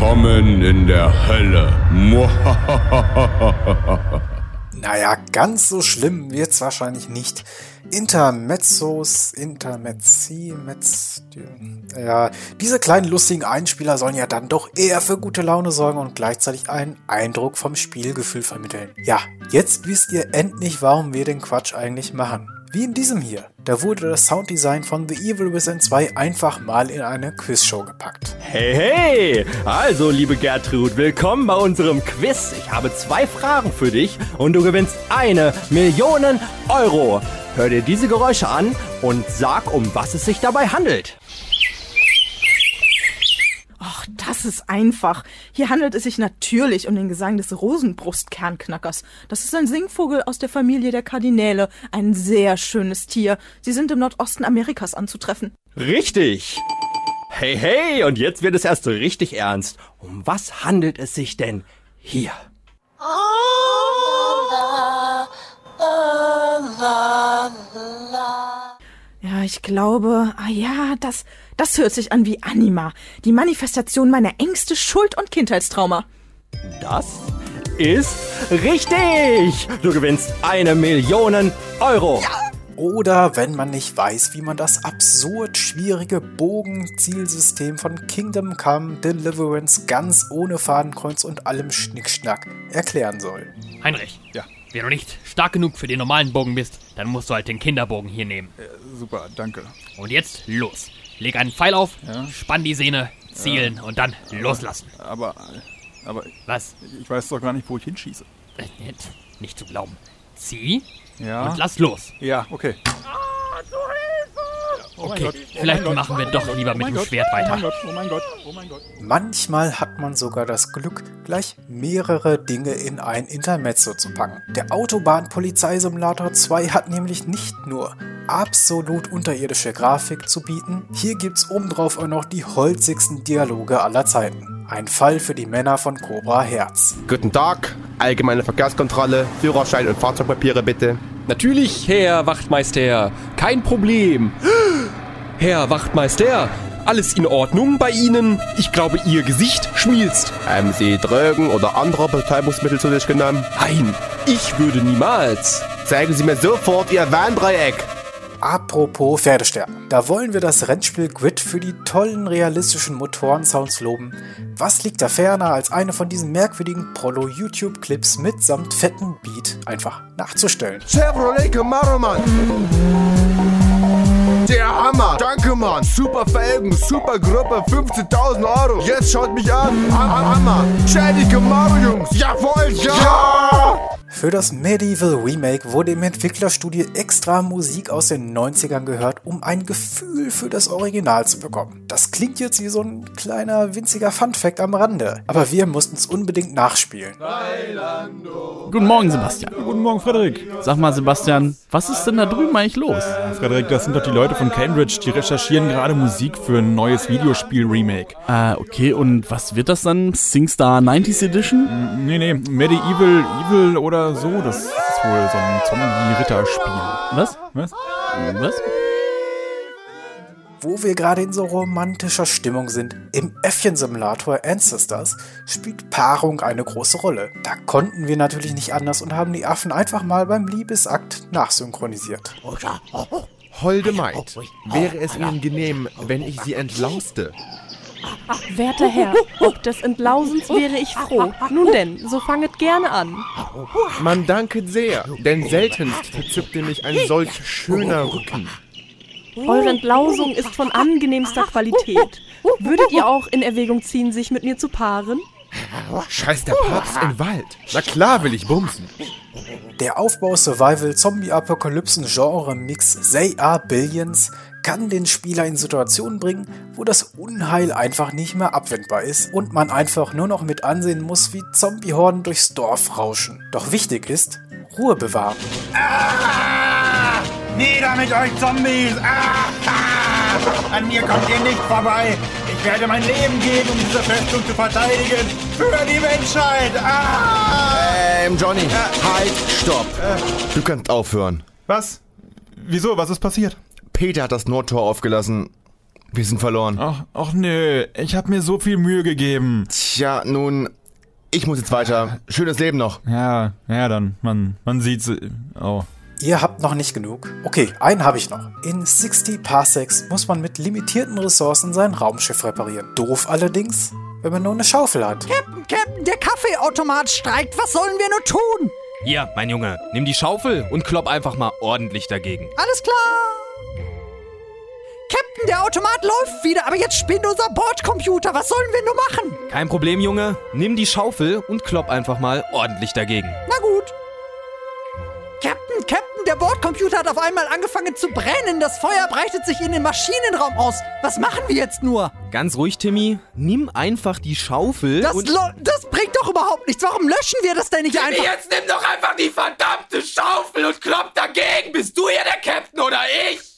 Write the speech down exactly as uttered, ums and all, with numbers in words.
Willkommen in der Hölle. Naja, ganz so schlimm wird's wahrscheinlich nicht. Intermezzos, Intermezzi, Metz... Ja, diese kleinen lustigen Einspieler sollen ja dann doch eher für gute Laune sorgen und gleichzeitig einen Eindruck vom Spielgefühl vermitteln. Ja, jetzt wisst ihr endlich, warum wir den Quatsch eigentlich machen. Wie in diesem hier. Da wurde das Sounddesign von The Evil Within zwei einfach mal in eine Quizshow gepackt. Hey, hey! Also, liebe Gertrud, willkommen bei unserem Quiz. Ich habe zwei Fragen für dich und du gewinnst eine Million Euro. Hör dir diese Geräusche an und sag, um was es sich dabei handelt. Ach, das ist einfach. Hier handelt es sich natürlich um den Gesang des Rosenbrustkernknackers. Das ist ein Singvogel aus der Familie der Kardinäle. Ein sehr schönes Tier. Sie sind im Nordosten Amerikas anzutreffen. Richtig! Hey, hey! Und jetzt wird es erst richtig ernst. Um was handelt es sich denn hier? Ja, ich glaube, ah ja, das, das hört sich an wie Anima. Die Manifestation meiner Ängste, Schuld und Kindheitstrauma. Das ist richtig! Du gewinnst eine Million Euro. Ja. Oder wenn man nicht weiß, wie man das absurd schwierige Bogenzielsystem von Kingdom Come Deliverance ganz ohne Fadenkreuz und allem Schnickschnack erklären soll. Heinrich, ja. Wenn du nicht stark genug für den normalen Bogen bist, dann musst du halt den Kinderbogen hier nehmen. Äh, super, danke. Und jetzt los. Leg einen Pfeil auf, ja. Spann die Sehne, zielen ja. und dann aber, loslassen. Aber, aber... Was? Ich weiß doch gar nicht, wo ich hinschieße. Nicht zu glauben. Zieh ja. und lass los. Ja, okay. Ah, zu Hilfe! Oh okay, Gott. vielleicht oh machen wir Gott. doch lieber oh mit dem Gott. Schwert weiter. Oh mein Gott, oh mein Gott, oh mein Gott. Manchmal hat man sogar das Glück, gleich mehrere Dinge in ein Intermezzo zu packen. Der Autobahn-Polizeisimulator zwei hat nämlich nicht nur absolut unterirdische Grafik zu bieten, hier gibt's obendrauf auch noch die holzigsten Dialoge aller Zeiten. Ein Fall für die Männer von Cobra Herz. Guten Tag, allgemeine Verkehrskontrolle, Führerschein und Fahrzeugpapiere bitte. Natürlich, Herr Wachtmeister, kein Problem. Herr Wachtmeister, alles in Ordnung bei Ihnen? Ich glaube, Ihr Gesicht schmilzt. Haben Sie Drogen oder andere Betäubungsmittel zu sich genommen? Nein, ich würde niemals. Zeigen Sie mir sofort Ihr Warndreieck. Apropos Pferdestärken, da wollen wir das Rennspiel Grid für die tollen realistischen Motorensounds loben. Was liegt da ferner, als eine von diesen merkwürdigen Prolo-YouTube-Clips mitsamt fetten Beat einfach nachzustellen? Chevrolet Camaro, Mann! Der Hammer! Danke, Mann! Super Felgen, super Gruppe, fünfzehntausend Euro! Jetzt schaut mich an! Hammer! Shady Camaro, Jungs! Jawohl, ja! ja! Für das Medieval Remake wurde im Entwicklerstudio extra Musik aus den neunzigern gehört, um ein Gefühl für das Original zu bekommen. Das klingt jetzt wie so ein kleiner, winziger Funfact am Rande, aber wir mussten es unbedingt nachspielen. Bailando. Guten Morgen, Sebastian. Guten Morgen, Frederik. Sag mal, Sebastian, was ist denn da drüben eigentlich los? Frederik, das sind doch die Leute von Cambridge, die recherchieren gerade Musik für ein neues Videospiel-Remake. Ah, okay, und was wird das dann? SingStar neunziger Edition? Nee, nee, Medieval Evil oder so, das ist wohl so ein Zombie-Ritterspiel. Was? Was? Was? Wo wir gerade in so romantischer Stimmung sind, im Äffchen-Simulator Ancestors spielt Paarung eine große Rolle. Da konnten wir natürlich nicht anders und haben die Affen einfach mal beim Liebesakt nachsynchronisiert. Holde Maid, wäre es Ihnen genehm, wenn ich Sie entlauste? Werter Herr, ob des Entlausens wäre ich froh. Nun denn, so fanget gerne an. Man danket sehr, denn seltenst verzückte mich ein solch schöner Rücken. Eure Entlausung ist von angenehmster Qualität. Würdet ihr auch in Erwägung ziehen, sich mit mir zu paaren? Scheiß der Papst im Wald. Na klar will ich bumsen. Der Aufbau-Survival-Zombie-Apokalypsen-Genre-Mix They Are Billions kann den Spieler in Situationen bringen, wo das Unheil einfach nicht mehr abwendbar ist und man einfach nur noch mit ansehen muss, wie Zombie-Horden durchs Dorf rauschen. Doch wichtig ist, Ruhe bewahren. Ah! Nieder mit euch Zombies! Ah! Ah! An mir kommt ihr nicht vorbei! Ich werde mein Leben geben, um diese Festung zu verteidigen! Für die Menschheit! Ah! Ähm, Johnny, äh, halt, stopp! Äh, du kannst aufhören. Was? Wieso? Was ist passiert? Peter hat das Nordtor aufgelassen. Wir sind verloren. Ach, ach nö, ich habe mir so viel Mühe gegeben. Tja, nun, ich muss jetzt weiter. Schönes Leben noch. Ja, ja, dann, man, man sieht's. Oh. Ihr habt noch nicht genug? Okay, einen habe ich noch. In sechzig Parsecs muss man mit limitierten Ressourcen sein Raumschiff reparieren. Doof allerdings, wenn man nur eine Schaufel hat. Captain, Captain, der Kaffeeautomat streikt. Was sollen wir nur tun? Hier, mein Junge, nimm die Schaufel und klopp einfach mal ordentlich dagegen. Alles klar. Captain, der Automat läuft wieder, aber jetzt spinnt unser Bordcomputer. Was sollen wir nur machen? Kein Problem, Junge. Nimm die Schaufel und klopp einfach mal ordentlich dagegen. Na gut. Captain, Captain, der Bordcomputer hat auf einmal angefangen zu brennen. Das Feuer breitet sich in den Maschinenraum aus. Was machen wir jetzt nur? Ganz ruhig, Timmy. Nimm einfach die Schaufel Das, und... das bringt doch überhaupt nichts. Warum löschen wir das denn nicht Timmy, einfach? jetzt nimm doch einfach die verdammte Schaufel und klopp dagegen. Bist du hier der Captain oder ich?